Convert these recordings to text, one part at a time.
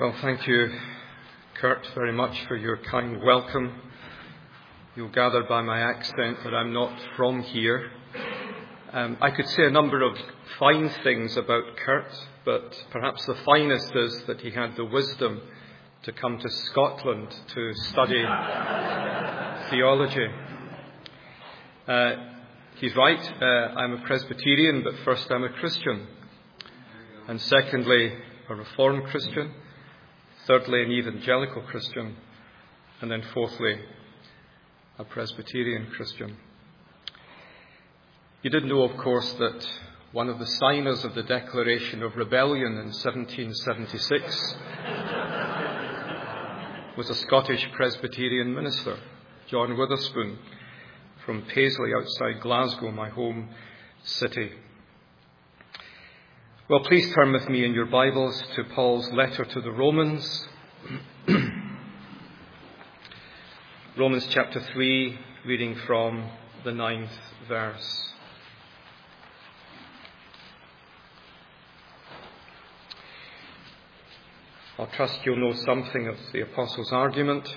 Well, thank you, Kurt, very much for your kind welcome. You'll gather by my accent that I'm not from here. I could say a number of fine things about Kurt, but perhaps the finest is that he had the wisdom to come to Scotland to study theology. He's right, I'm a Presbyterian, but first I'm a Christian. And secondly, a Reformed Christian. Thirdly, an evangelical Christian. And then fourthly, a Presbyterian Christian. You did know, of course, that one of the signers of the Declaration of Rebellion in 1776 was a Scottish Presbyterian minister, John Witherspoon, from Paisley outside Glasgow, my home city. Well, please turn with me in your Bibles to Paul's letter to the Romans. Romans chapter 3, reading from the 9th verse. I'll trust you'll know something of the Apostles' argument.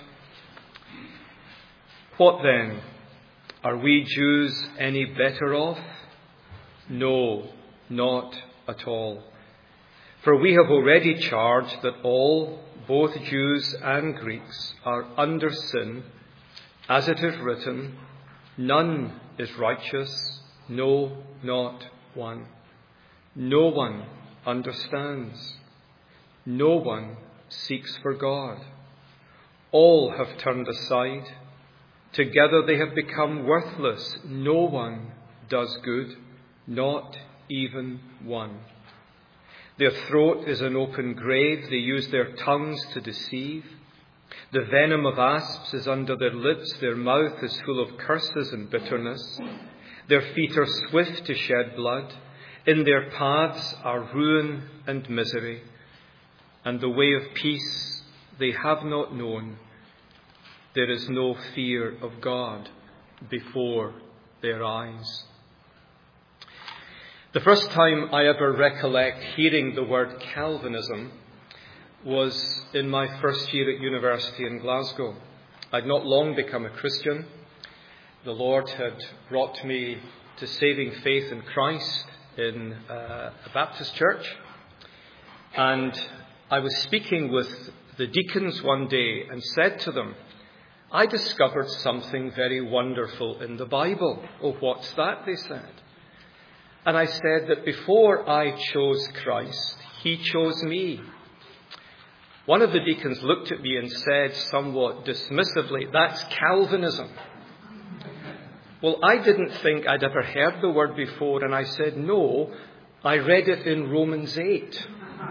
What then? Are we Jews any better off? No, not at all. For we have already charged that all, both Jews and Greeks, are under sin, as it is written, none is righteous, no, not one. No one understands. No one seeks for God. All have turned aside. Together they have become worthless. No one does good, not even one. Their throat is an open grave. They use their tongues to deceive. The venom of asps is under their lips. Their mouth is full of curses and bitterness. Their feet are swift to shed blood. In their paths are ruin and misery. And the way of peace they have not known. There is no fear of God before their eyes. The first time I ever recollect hearing the word Calvinism was in my first year at university in Glasgow. I'd not long become a Christian. The Lord had brought me to saving faith in Christ in a Baptist church. And I was speaking with the deacons one day and said to them, I discovered something very wonderful in the Bible. Oh, what's that? They said. And I said that before I chose Christ, he chose me. One of the deacons looked at me and said somewhat dismissively, that's Calvinism. Well, I didn't think I'd ever heard the word before, and I said, no, I read it in Romans 8.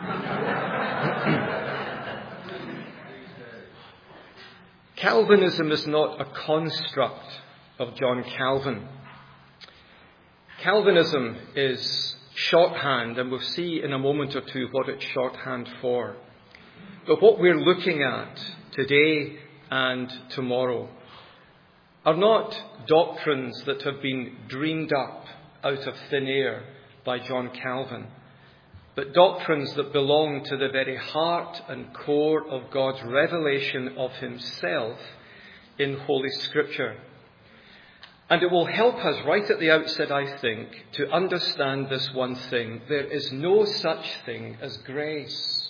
Calvinism is not a construct of John Calvin. Calvinism is shorthand, and we'll see in a moment or two what it's shorthand for. But what we're looking at today and tomorrow are not doctrines that have been dreamed up out of thin air by John Calvin, but doctrines that belong to the very heart and core of God's revelation of himself in Holy Scripture. And it will help us right at the outset, I think, to understand this one thing. There is no such thing as grace.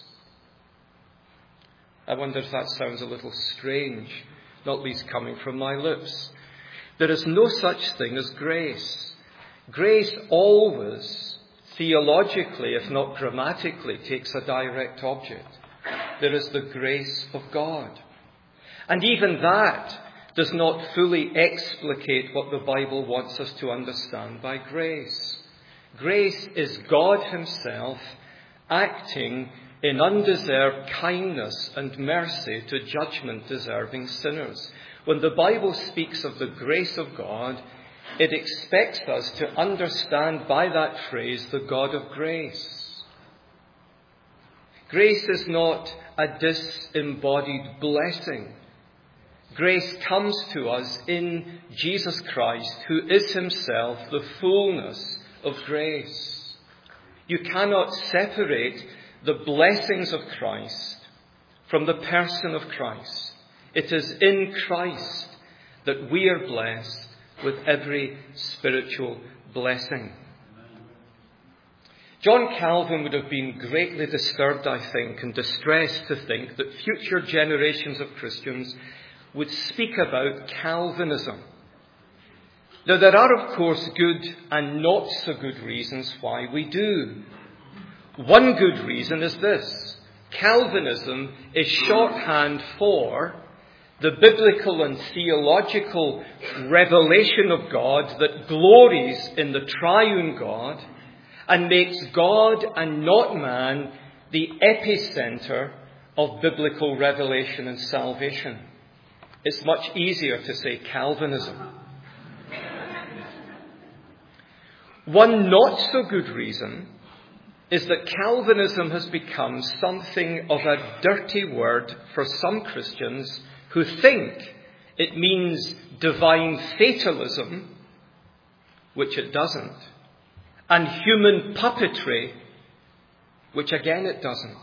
I wonder if that sounds a little strange, not least coming from my lips. There is no such thing as grace. Grace always, theologically, if not grammatically, takes a direct object. There is the grace of God. And even that does not fully explicate what the Bible wants us to understand by grace. Grace is God himself acting in undeserved kindness and mercy to judgment-deserving sinners. When the Bible speaks of the grace of God, it expects us to understand by that phrase the God of grace. Grace is not a disembodied blessing. Grace comes to us in Jesus Christ, who is himself the fullness of grace. You cannot separate the blessings of Christ from the person of Christ. It is in Christ that we are blessed with every spiritual blessing. John Calvin would have been greatly disturbed, I think, and distressed to think that future generations of Christians would speak about Calvinism. Now, there are, of course, good and not so good reasons why we do. One good reason is this: Calvinism is shorthand for the biblical and theological revelation of God that glories in the triune God and makes God and not man the epicenter of biblical revelation and salvation. It's much easier to say Calvinism. One not so good reason is that Calvinism has become something of a dirty word for some Christians who think it means divine fatalism, which it doesn't, and human puppetry, which again it doesn't.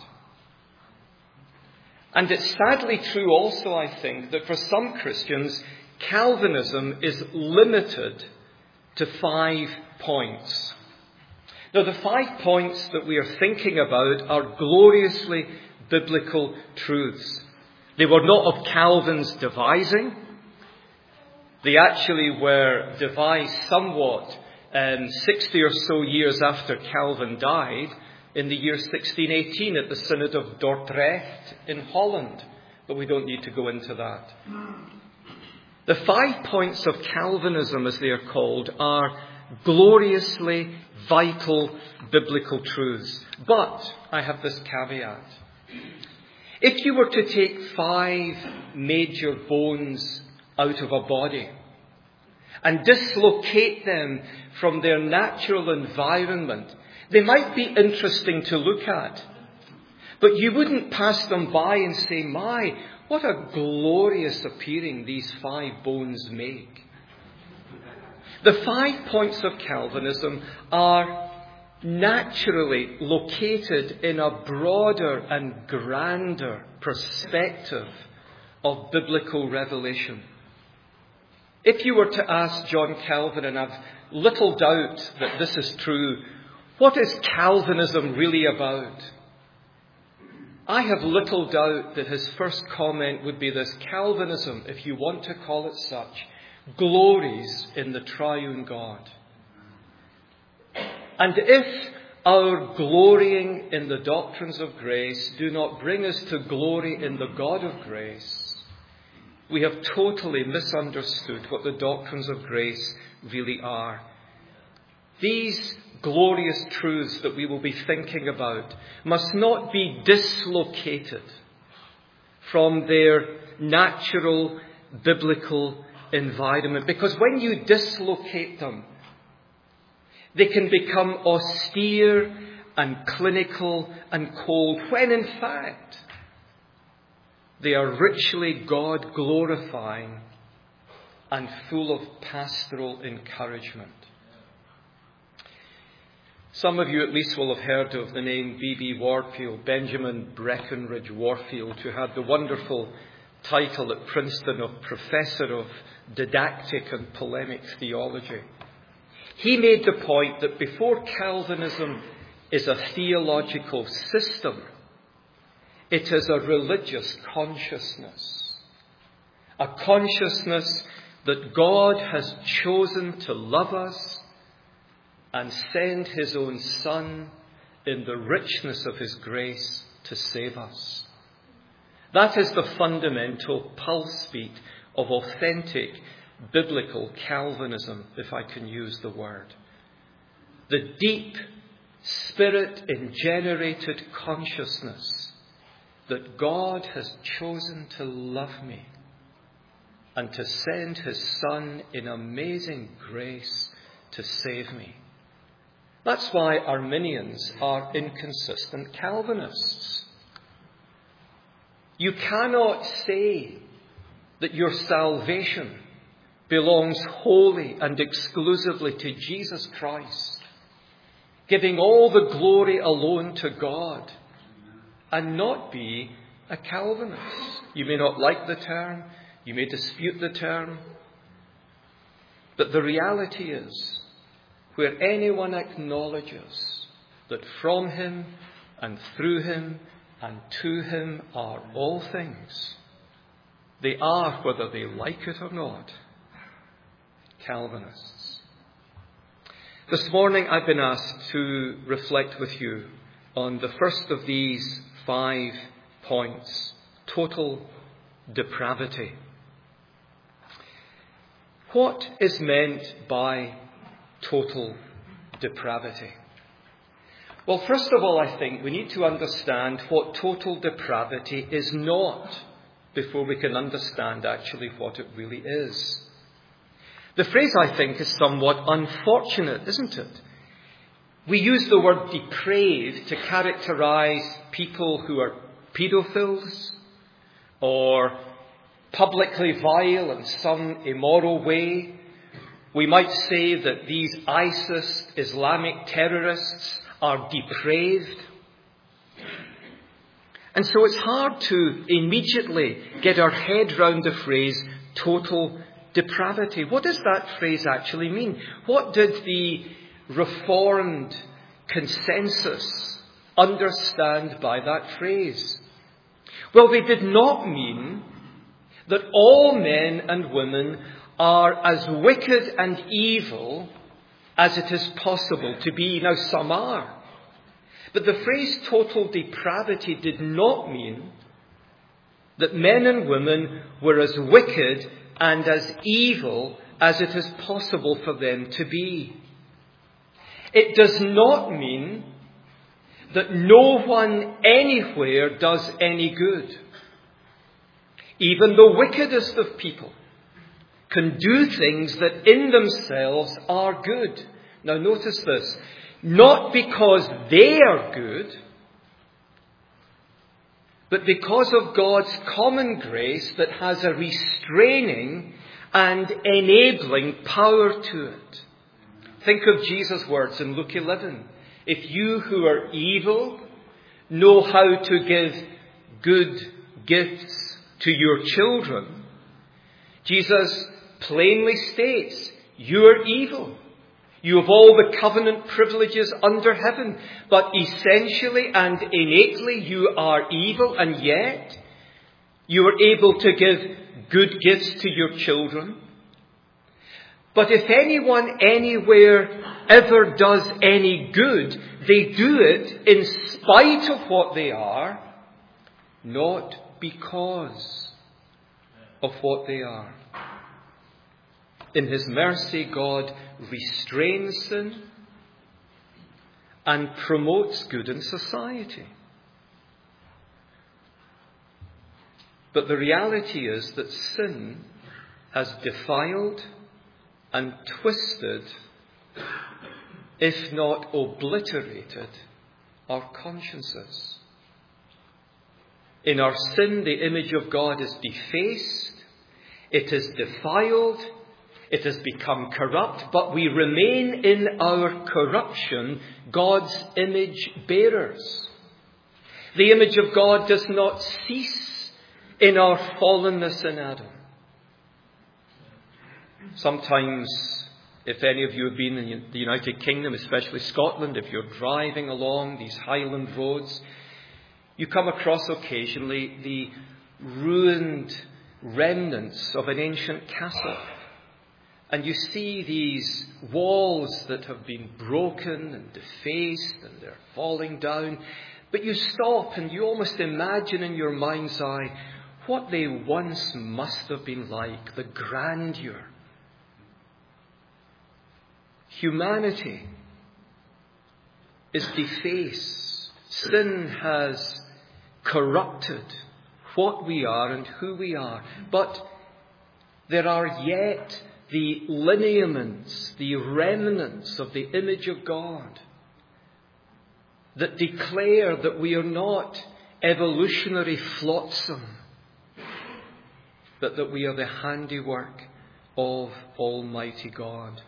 And it's sadly true also, I think, that for some Christians, Calvinism is limited to 5 points. Now, the 5 points that we are thinking about are gloriously biblical truths. They were not of Calvin's devising. They actually were devised somewhat 60 or so years after Calvin died, in the year 1618 at the Synod of Dordrecht in Holland. But we don't need to go into that. The 5 points of Calvinism, as they are called, are gloriously vital biblical truths. But I have this caveat. If you were to take 5 major bones out of a body and dislocate them from their natural environment, they might be interesting to look at. But you wouldn't pass them by and say, "My, what a glorious appearing these 5 bones make." The 5 points of Calvinism are naturally located in a broader and grander perspective of biblical revelation. If you were to ask John Calvin, and I've little doubt that this is true, what is Calvinism really about? I have little doubt that his first comment would be this: Calvinism, if you want to call it such, glories in the triune God. And if our glorying in the doctrines of grace do not bring us to glory in the God of grace, we have totally misunderstood what the doctrines of grace really are. These glorious truths that we will be thinking about must not be dislocated from their natural biblical environment, because when you dislocate them, they can become austere and clinical and cold, when in fact they are richly God-glorifying and full of pastoral encouragement. Some of you at least will have heard of the name B.B. Warfield, Benjamin Breckinridge Warfield, who had the wonderful title at Princeton of Professor of Didactic and Polemic Theology. He made the point that before Calvinism is a theological system, it is a religious consciousness. A consciousness that God has chosen to love us and send his own Son in the richness of his grace to save us. That is the fundamental pulse beat of authentic biblical Calvinism, if I can use the word. The deep, spirit-ingenerated consciousness that God has chosen to love me and to send his Son in amazing grace to save me. That's why Arminians are inconsistent Calvinists. You cannot say that your salvation belongs wholly and exclusively to Jesus Christ, giving all the glory alone to God, and not be a Calvinist. You may not like the term, you may dispute the term, but the reality is, where anyone acknowledges that from him and through him and to him are all things, they are, whether they like it or not, Calvinists. This morning I've been asked to reflect with you on the first of these 5 points: total depravity. What is meant by total depravity? Well, first of all, I think we need to understand what total depravity is not before we can understand actually what it really is. The phrase, I think, is somewhat unfortunate, isn't it? We use the word depraved to characterize people who are paedophiles or publicly vile in some immoral way. We might say that these ISIS Islamic terrorists are depraved. And so it's hard to immediately get our head round the phrase total depravity. What does that phrase actually mean? What did the Reformed consensus understand by that phrase? Well, they did not mean that all men and women are as wicked and evil as it is possible to be. Now, some are. But the phrase total depravity did not mean that men and women were as wicked and as evil as it is possible for them to be. It does not mean that no one anywhere does any good. Even the wickedest of people can do things that in themselves are good. Now notice this. Not because they are good, but because of God's common grace that has a restraining and enabling power to it. Think of Jesus' words in Luke 11. If you who are evil know how to give good gifts to your children, Jesus plainly states, you are evil. You have all the covenant privileges under heaven, but essentially and innately you are evil, and yet you are able to give good gifts to your children. But if anyone anywhere ever does any good, they do it in spite of what they are, not because of what they are. In his mercy, God restrains sin and promotes good in society. But the reality is that sin has defiled and twisted, if not obliterated, our consciences. In our sin, the image of God is defaced, it is defiled, it has become corrupt, but we remain in our corruption God's image bearers. The image of God does not cease in our fallenness in Adam. Sometimes, if any of you have been in the United Kingdom, especially Scotland, if you're driving along these Highland roads, you come across occasionally the ruined remnants of an ancient castle. And you see these walls that have been broken and defaced and they're falling down. But you stop and you almost imagine in your mind's eye what they once must have been like, the grandeur. Humanity is defaced. Sin has corrupted what we are and who we are. But there are yet the lineaments, the remnants of the image of God that declare that we are not evolutionary flotsam, but that we are the handiwork of Almighty God.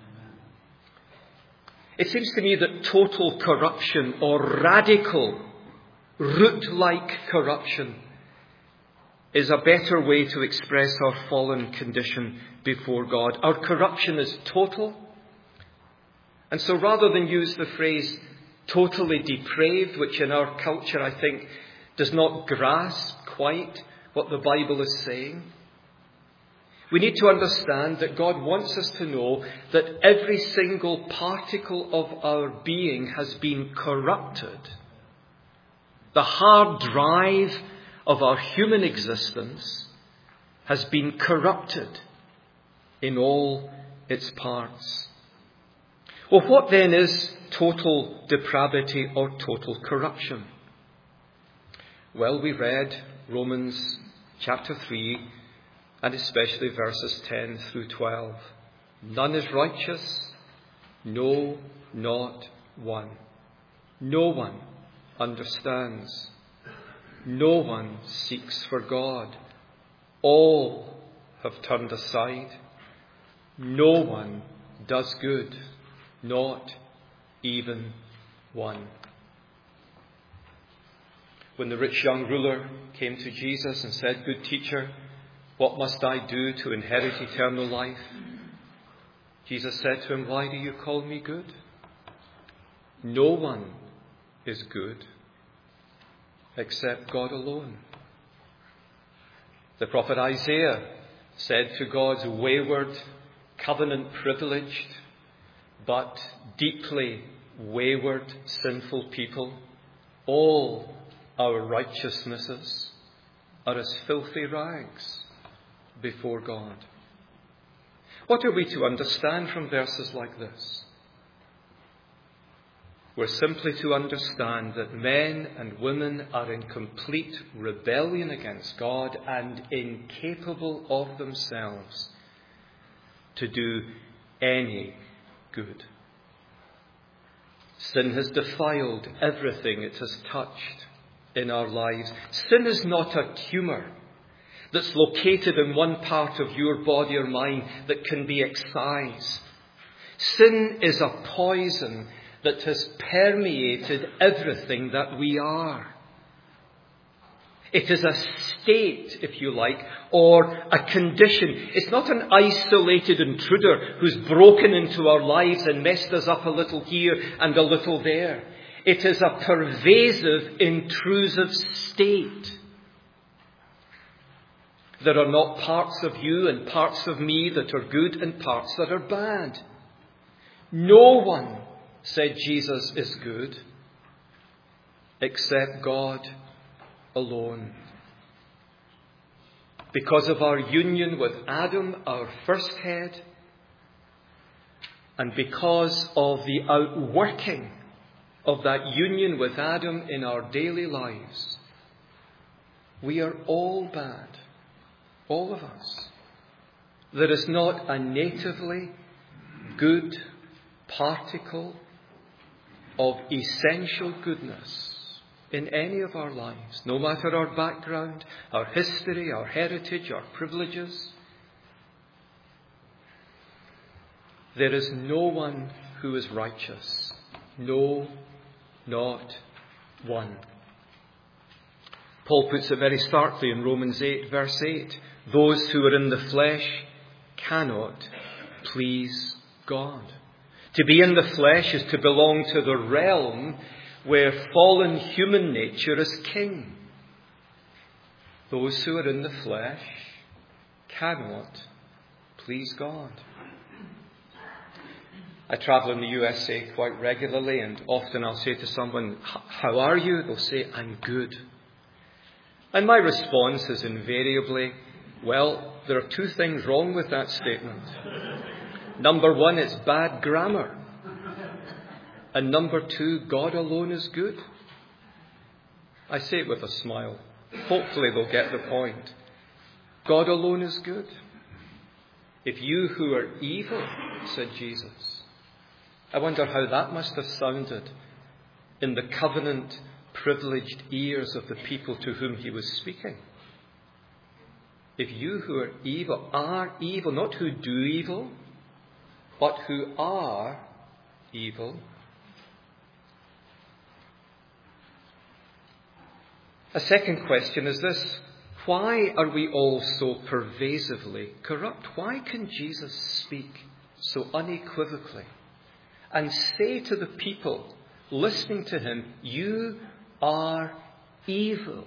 It seems to me that total corruption or radical, root-like corruption is a better way to express our fallen condition before God. Our corruption is total. And so rather than use the phrase totally depraved, which in our culture I think does not grasp quite what the Bible is saying, we need to understand that God wants us to know that every single particle of our being has been corrupted. The hard drive of our human existence has been corrupted in all its parts. Well, what then is total depravity or total corruption? Well, we read Romans chapter 3 and especially verses 10 through 12. None is righteous, no, not one. No one understands. No one seeks for God. All have turned aside. No one does good, not even one. When the rich young ruler came to Jesus and said, "Good teacher, what must I do to inherit eternal life?" Jesus said to him, "Why do you call me good? No one is good except God alone." The prophet Isaiah said to God's wayward, covenant-privileged, but deeply wayward, sinful people, "All our righteousnesses are as filthy rags before God." What are we to understand from verses like this? We're simply to understand that men and women are in complete rebellion against God and incapable of themselves to do any good. Sin has defiled everything it has touched in our lives. Sin is not a tumour that's located in one part of your body or mind that can be excised. Sin is a poison that has permeated everything that we are. It is a state, if you like, or a condition. It's not an isolated intruder who's broken into our lives and messed us up a little here and a little there. It is a pervasive, intrusive state. There are not parts of you and parts of me that are good and parts that are bad. No one, said Jesus, is good except God alone. Because of our union with Adam, our first head, and because of the outworking of that union with Adam in our daily lives, we are all bad. All of us. There is not a natively good particle of essential goodness in any of our lives, no matter our background, our history, our heritage, our privileges. There is no one who is righteous. No, not one. Paul puts it very starkly in Romans 8, verse 8. Those who are in the flesh cannot please God. To be in the flesh is to belong to the realm where fallen human nature is king. Those who are in the flesh cannot please God. I travel in the USA quite regularly, and often I'll say to someone, "How are you?" They'll say, "I'm good." And my response is invariably, well, there are two things wrong with that statement. Number one, it's bad grammar. And number two, God alone is good. I say it with a smile. Hopefully they'll get the point. God alone is good. If you who are evil, said Jesus. I wonder how that must have sounded in the covenant privileged ears of the people to whom he was speaking. If you who are evil, not who do evil, but who are evil. A second question is this: Why are we all so pervasively corrupt? Why can Jesus speak so unequivocally and say to the people listening to him, "You are evil"?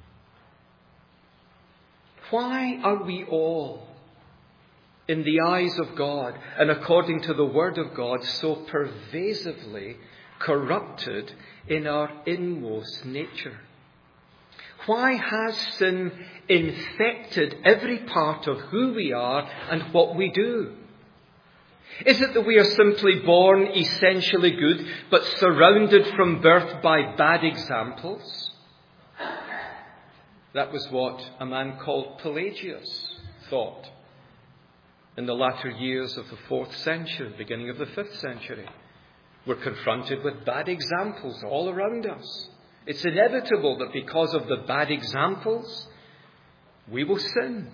Why are we all, in the eyes of God and according to the Word of God, so pervasively corrupted in our inmost nature? Why has sin infected every part of who we are and what we do? Is it that we are simply born essentially good, but surrounded from birth by bad examples? That was what a man called Pelagius thought in the latter years of the 4th century, beginning of the 5th century. We're confronted with bad examples all around us. It's inevitable that because of the bad examples, we will sin.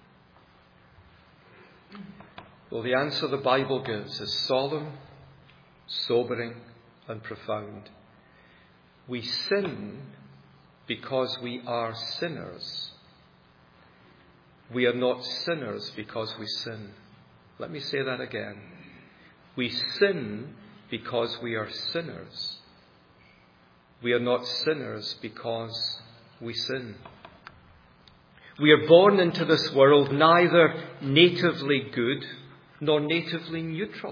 Well, the answer the Bible gives is solemn, sobering, and profound. We sin because we are sinners. We are not sinners because we sin. Let me say that again. We sin because we are sinners. We are not sinners because we sin. We are born into this world neither natively good nor natively neutral.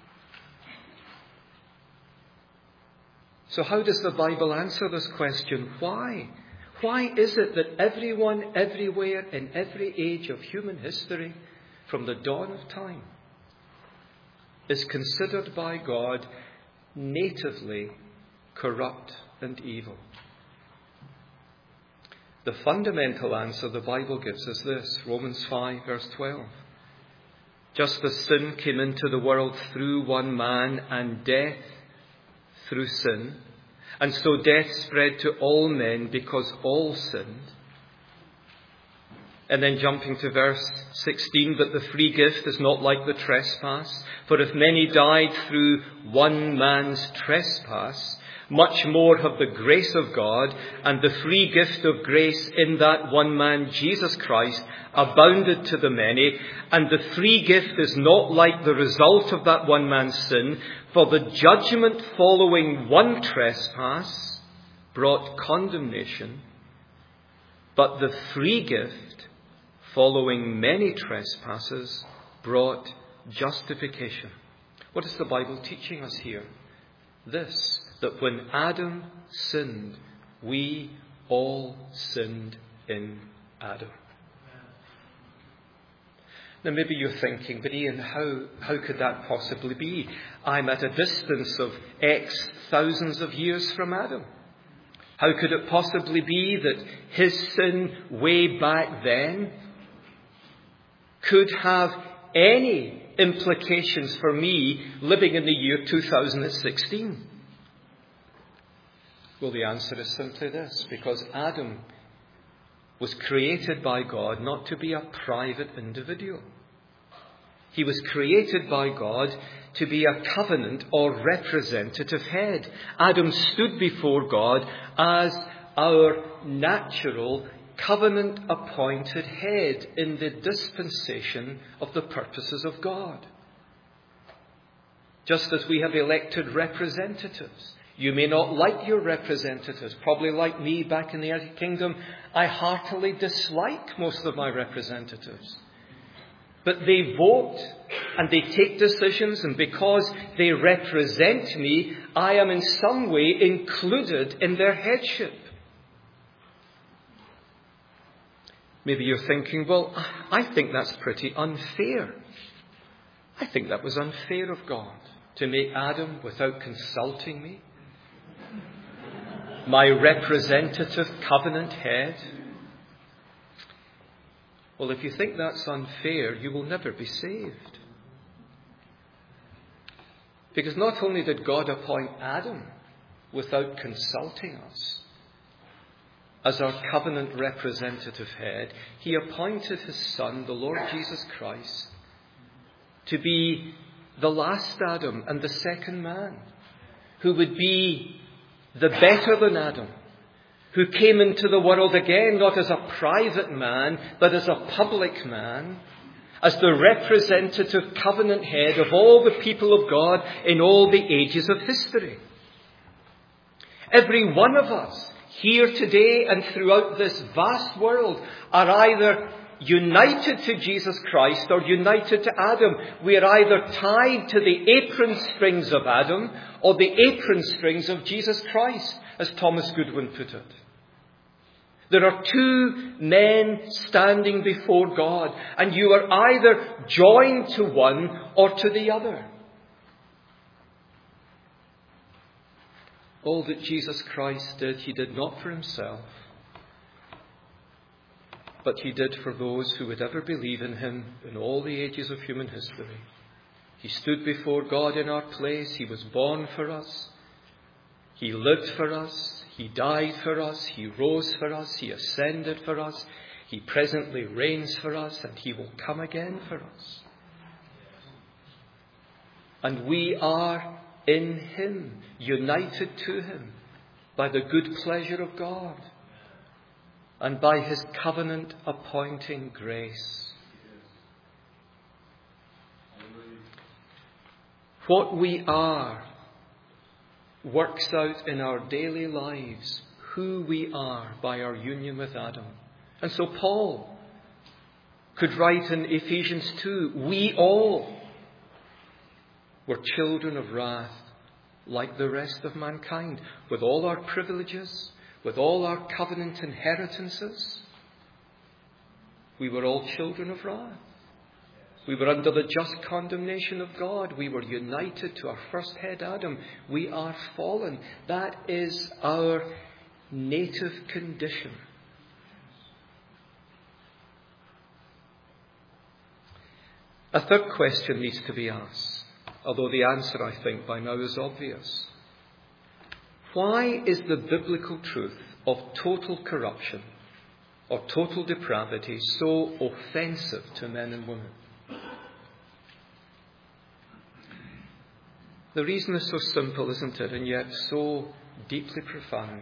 So how does the Bible answer this question? Why? Why is it that everyone, everywhere, in every age of human history, from the dawn of time, is considered by God natively corrupt and evil? The fundamental answer the Bible gives is this, Romans 5, verse 12. Just as sin came into the world through one man and death through sin, and so death spread to all men because all sinned. And then jumping to verse 16, but the free gift is not like the trespass. For if many died through one man's trespass, much more have the grace of God and the free gift of grace in that one man, Jesus Christ, abounded to the many. And the free gift is not like the result of that one man's sin, for the judgment following one trespass brought condemnation, but the free gift following many trespasses brought justification. What is the Bible teaching us here? This, that when Adam sinned, we all sinned in Adam. Now maybe you're thinking, but Ian, how could that possibly be? I'm at a distance of X thousands of years from Adam. How could it possibly be that his sin way back then could have any implications for me living in the year 2016? Well, the answer is simply this, because Adam was created by God not to be a private individual. He was created by God to be a covenant or representative head. Adam stood before God as our natural covenant-appointed head in the dispensation of the purposes of God. Just as we have elected representatives. You may not like your representatives. Probably like me back in the United Kingdom, I heartily dislike most of my representatives. But they vote and they take decisions, and because they represent me, I am in some way included in their headship. Maybe you're thinking, well, I think that's pretty unfair. I think that was unfair of God to make Adam without consulting me, my representative covenant head. Well, if you think that's unfair, you will never be saved. Because not only did God appoint Adam without consulting us as our covenant representative head, he appointed his Son, the Lord Jesus Christ, to be the last Adam and the second man, who would be the better than Adam, who came into the world again, not as a private man, but as a public man, as the representative covenant head of all the people of God in all the ages of history. Every one of us here today and throughout this vast world are either united to Jesus Christ or united to Adam. We are either tied to the apron strings of Adam or the apron strings of Jesus Christ, as Thomas Goodwin put it. There are two men standing before God, and you are either joined to one or to the other. All that Jesus Christ did, he did not for himself, but he did for those who would ever believe in him in all the ages of human history. He stood before God in our place. He was born for us. He lived for us. He died for us. He rose for us. He ascended for us. He presently reigns for us, and he will come again for us. And we are in him, united to him by the good pleasure of God and by his covenant appointing grace. What we are works out in our daily lives who we are by our union with Adam. And so Paul could write in Ephesians 2, we all were children of wrath like the rest of mankind, with all our privileges, with all our covenant inheritances. We were all children of wrath. We were under the just condemnation of God. We were united to our first head, Adam. We are fallen. That is our native condition. A third question needs to be asked, although the answer, I think, by now is obvious. Why is the biblical truth of total corruption or total depravity so offensive to men and women? The reason is so simple, isn't it, and yet so deeply profound.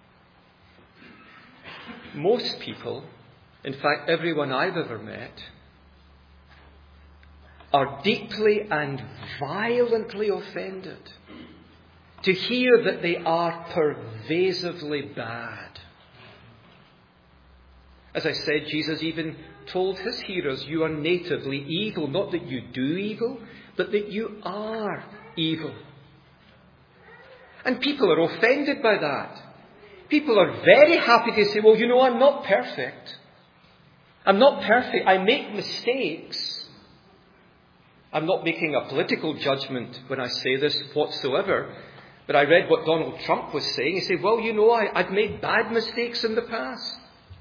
Most people, in fact everyone I've ever met, are deeply and violently offended to hear that they are pervasively bad. As I said, Jesus even told his hearers, you are natively evil, not that you do evil, but that you are evil. And people are offended by that. People are very happy to say, well, I'm not perfect. I'm not perfect. I make mistakes. I'm not making a political judgment when I say this whatsoever, but I read what Donald Trump was saying. He said, well, I've made bad mistakes in the past.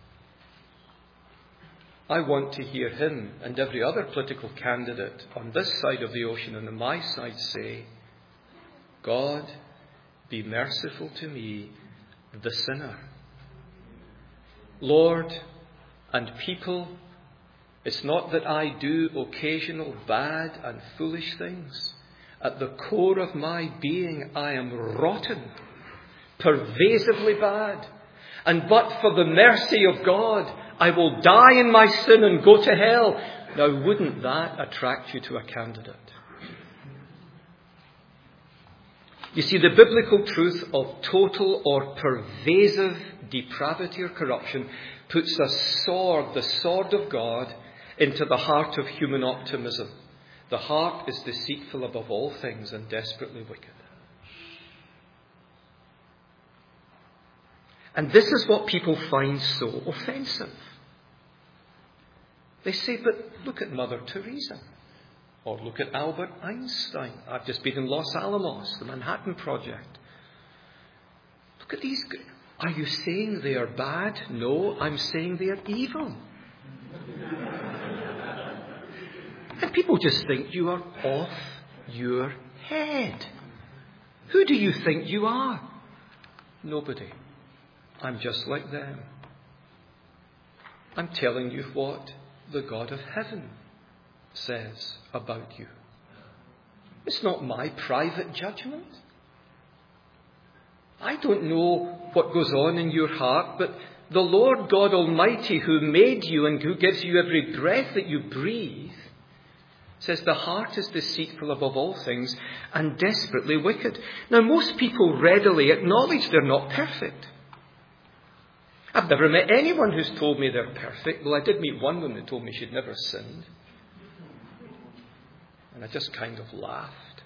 I want to hear him and every other political candidate on this side of the ocean and on my side say, God, be merciful to me, the sinner. Lord, and people, it's not that I do occasional bad and foolish things. At the core of my being, I am rotten, pervasively bad. And but for the mercy of God, I will die in my sin and go to hell. Now, wouldn't that attract you to a candidate? You see, the biblical truth of total or pervasive depravity or corruption puts a sword, the sword of God, into the heart of human optimism. The heart is deceitful above all things and desperately wicked. And this is what people find so offensive. They say, but look at Mother Teresa. Or look at Albert Einstein. I've just been in Los Alamos, the Manhattan Project. Look at these. Are you saying they are bad? No, I'm saying they are evil. And people just think you are off your head. Who do you think you are? Nobody. I'm just like them. I'm telling you what the God of heaven says about you. It's not my private judgment. I don't know what goes on in your heart, but the Lord God Almighty, who made you and who gives you every breath that you breathe, says the heart is deceitful above all things and desperately wicked. Now, most people readily acknowledge they're not perfect. I've never met anyone who's told me they're perfect. Well, I did meet one woman who told me she'd never sinned. And I just kind of laughed.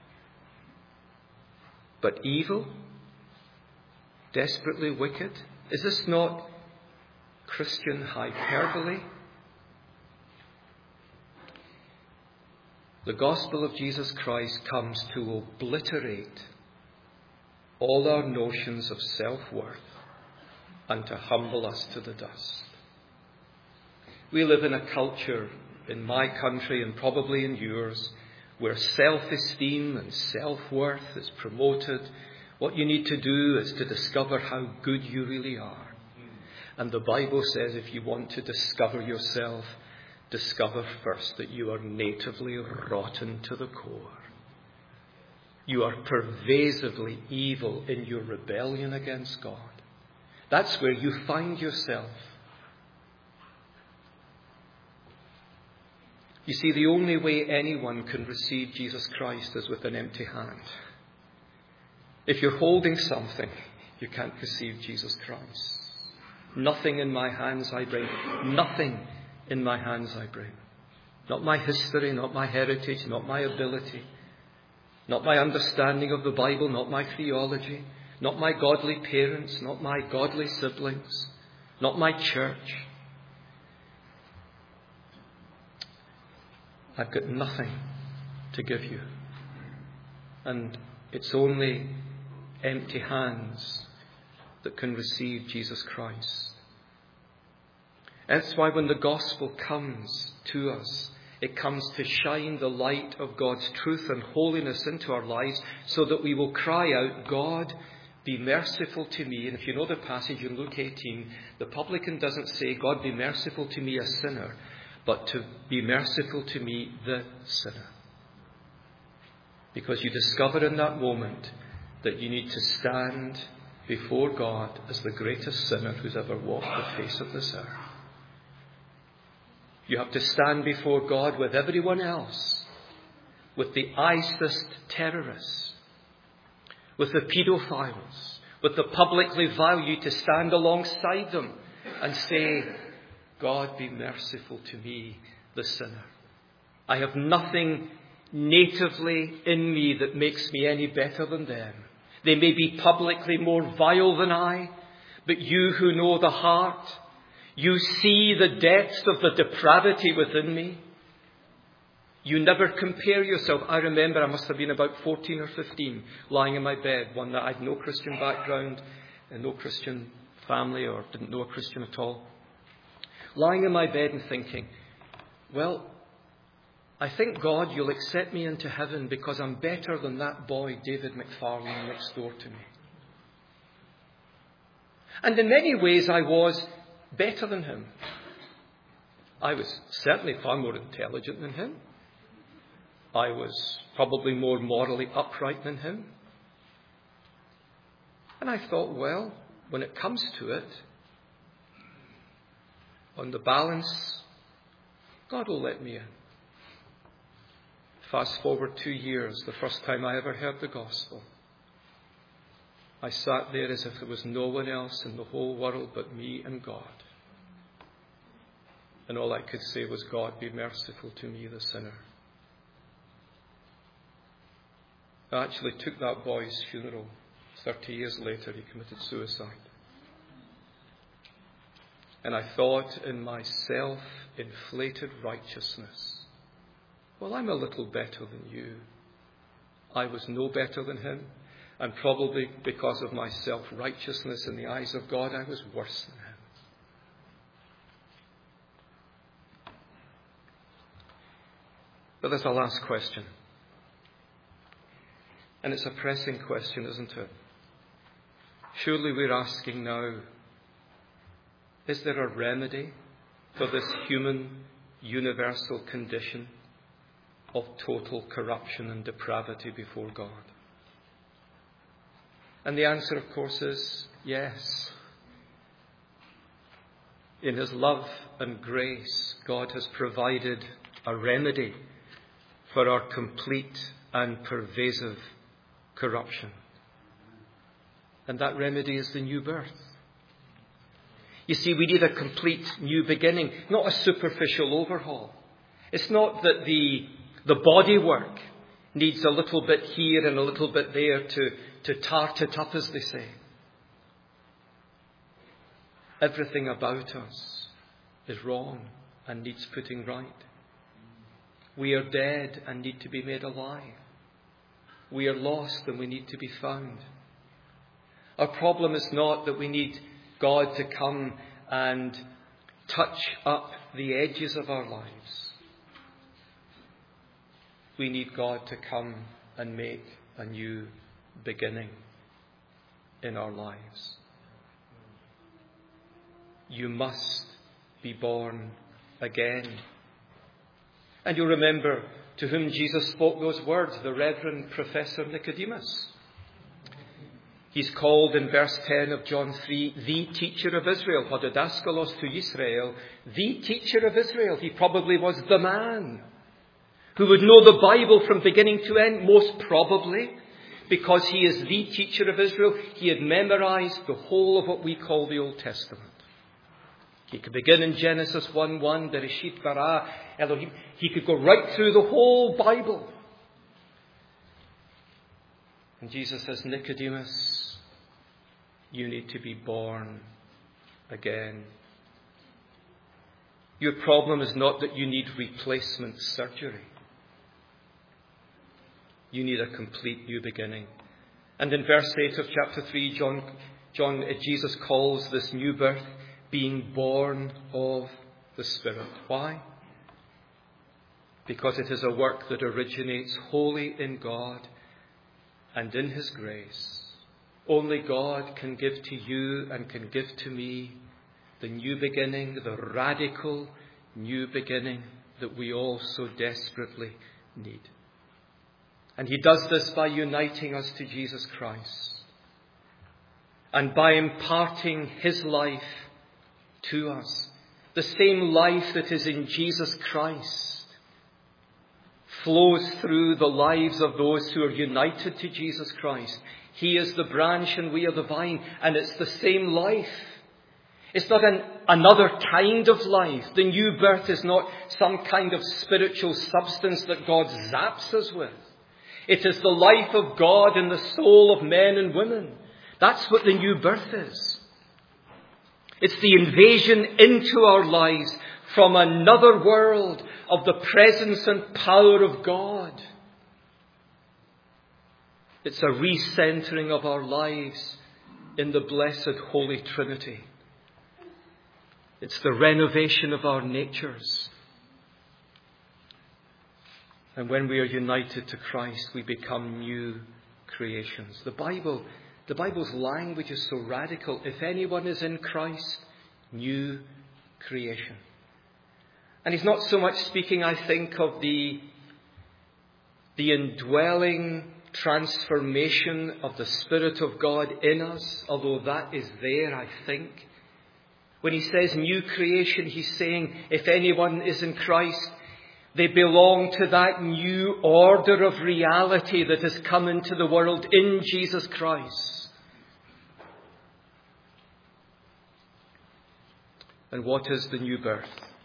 But evil, desperately wicked, is this not Christian hyperbole? The gospel of Jesus Christ comes to obliterate all our notions of self-worth and to humble us to the dust. We live in a culture in my country and probably in yours where self-esteem and self-worth is promoted. What you need to do is to discover how good you really are. And the Bible says if you want to discover yourself, discover first that you are natively rotten to the core. You are pervasively evil in your rebellion against God. That's where you find yourself. You see, the only way anyone can receive Jesus Christ is with an empty hand. If you're holding something, you can't receive Jesus Christ. Nothing in my hands I bring. Nothing in my hands I bring. Not my history, not my heritage, not my ability, not my understanding of the Bible, not my theology, not my godly parents, not my godly siblings, not my church. I've got nothing to give you. And it's only empty hands that can receive Jesus Christ. That's why when the gospel comes to us, it comes to shine the light of God's truth and holiness into our lives so that we will cry out, God, be merciful to me. And if you know the passage in Luke 18, the publican doesn't say, God, be merciful to me, a sinner, but to be merciful to me, the sinner. Because you discover in that moment that you need to stand before God as the greatest sinner who's ever walked the face of this earth. You have to stand before God with everyone else, with the ISIS terrorists, with the paedophiles, with the publicly vile. You to stand alongside them and say, God, be merciful to me, the sinner. I have nothing natively in me that makes me any better than them. They may be publicly more vile than I, but you who know the heart, you see the depths of the depravity within me. You never compare yourself. I remember I must have been about 14 or 15, lying in my bed one night. I had no Christian background and no Christian family, or didn't know a Christian at all. Lying in my bed and thinking, well, I think, God, you'll accept me into heaven because I'm better than that boy, David McFarlane, next door to me. And in many ways I was better than him. I was certainly far more intelligent than him. I was probably more morally upright than him. And I thought, well, when it comes to it, on the balance, God will let me in. Fast forward 2 years, the first time I ever heard the gospel. I sat there as if there was no one else in the whole world but me and God. And all I could say was, God, be merciful to me, the sinner. I actually took that boy's funeral. 30 years later, he committed suicide. And I thought in my self-inflated righteousness, well, I'm a little better than you. I was no better than him. And probably because of my self-righteousness in the eyes of God, I was worse than him. But there's a last question. And it's a pressing question, isn't it? Surely we're asking now, is there a remedy for this human, universal condition of total corruption and depravity before God? And the answer, of course, is yes. In his love and grace, God has provided a remedy for our complete and pervasive corruption. And that remedy is the new birth. You see, we need a complete new beginning, not a superficial overhaul. It's not that the body work needs a little bit here and a little bit there to tart it up, as they say. Everything about us is wrong and needs putting right. We are dead and need to be made alive. We are lost and we need to be found. Our problem is not that we need God to come and touch up the edges of our lives. We need God to come and make a new beginning in our lives. You must be born again. And you'll remember to whom Jesus spoke those words, the Reverend Professor Nicodemus. He's called in verse 10 of John 3, the teacher of Israel, Hodidaskalos to Israel, the teacher of Israel. He probably was the man who would know the Bible from beginning to end, most probably, because he is the teacher of Israel. He had memorized the whole of what we call the Old Testament. He could begin in Genesis 1:1, Bereshit bara Elohim. He could go right through the whole Bible. And Jesus says, Nicodemus, you need to be born again. Your problem is not that you need replacement surgery. You need a complete new beginning. And in verse 8 of chapter 3, Jesus calls this new birth being born of the Spirit. Why? Because it is a work that originates wholly in God and in His grace. Only God can give to you and can give to me the new beginning, the radical new beginning that we all so desperately need. And He does this by uniting us to Jesus Christ and by imparting His life to us. The same life that is in Jesus Christ flows through the lives of those who are united to Jesus Christ. He is the branch and we are the vine, and it's the same life. It's not another kind of life. The new birth is not some kind of spiritual substance that God zaps us with. It is the life of God in the soul of men and women. That's what the new birth is. It's the invasion into our lives from another world of the presence and power of God. It's a recentering of our lives in the blessed Holy Trinity. It's the renovation of our natures. And when we are united to Christ, we become new creations. The Bible's language is so radical. If anyone is in Christ, new creation. And He's not so much speaking, I think, of the indwelling transformation of the Spirit of God in us, although that is there, I think. When He says new creation, He's saying if anyone is in Christ, they belong to that new order of reality that has come into the world in Jesus Christ. And what is the new birth?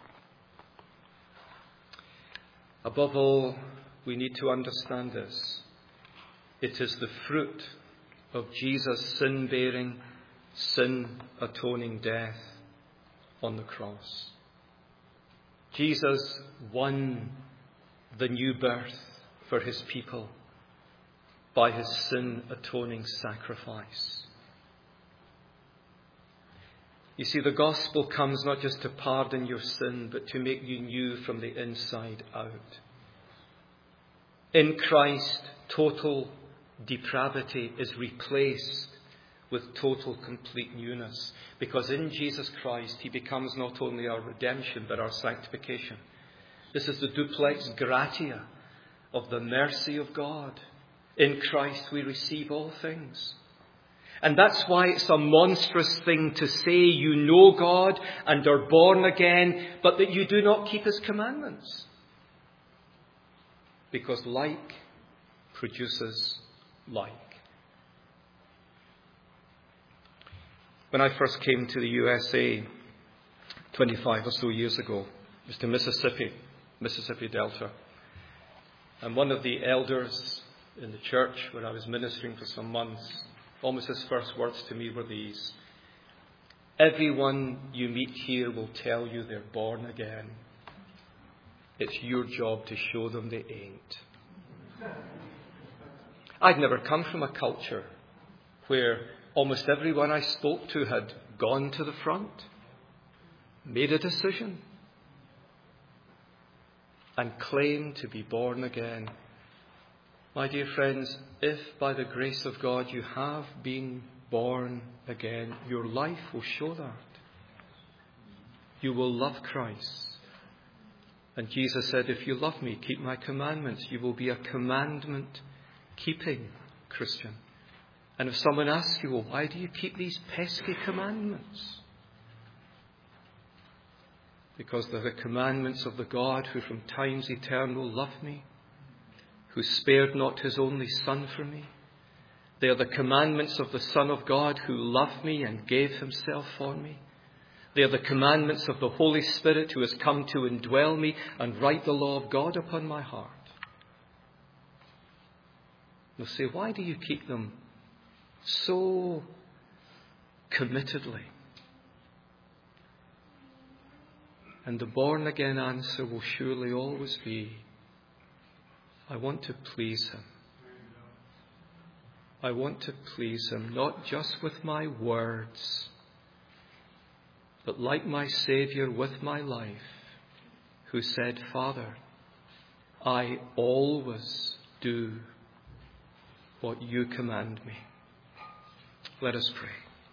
Above all, we need to understand this. It is the fruit of Jesus' sin-bearing, sin-atoning death on the cross. Jesus won the new birth for His people by His sin-atoning sacrifice. You see, the gospel comes not just to pardon your sin, but to make you new from the inside out. In Christ, total depravity is replaced with total, complete newness. Because in Jesus Christ, He becomes not only our redemption, but our sanctification. This is the duplex gratia of the mercy of God. In Christ we receive all things. And that's why it's a monstrous thing to say you know God and are born again, but that you do not keep his commandments. Because like produces like. When I first came to the USA 25 or so years ago, it was to Mississippi Delta. And one of the elders in the church where I was ministering for some months, almost his first words to me were these: everyone you meet here will tell you they're born again. It's your job to show them they ain't. I'd never come from a culture where almost everyone I spoke to had gone to the front, made a decision, and claimed to be born again. My dear friends, if by the grace of God you have been born again, your life will show that. You will love Christ. And Jesus said, if you love me, keep my commandments. You will be a commandment-keeping Christian. And if someone asks you, well, why do you keep these pesky commandments? Because they're the commandments of the God who from times eternal loved me, who spared not his only Son for me. They are the commandments of the Son of God who loved me and gave himself for me. They are the commandments of the Holy Spirit who has come to indwell me and write the law of God upon my heart. You'll say, why do you keep them so committedly? And the born again answer will surely always be, I want to please him. I want to please him, not just with my words, but like my Saviour with my life, who said, Father, I always do what you command me. Let us pray.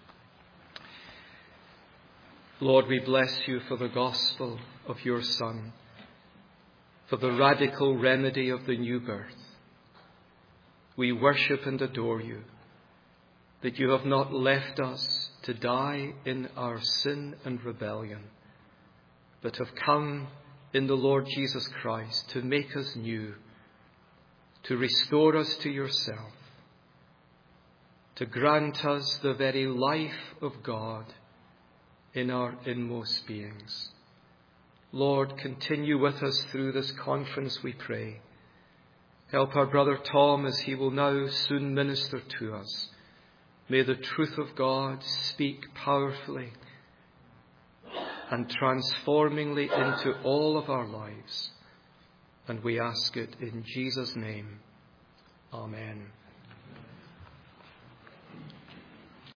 Lord, we bless you for the gospel of your Son, for the radical remedy of the new birth. We worship and adore you, that you have not left us to die in our sin and rebellion, but have come in the Lord Jesus Christ to make us new, to restore us to yourself, to grant us the very life of God in our inmost beings. Lord, continue with us through this conference, we pray. Help our brother Tom as he will now soon minister to us. May the truth of God speak powerfully and transformingly into all of our lives. And we ask it in Jesus' name. Amen.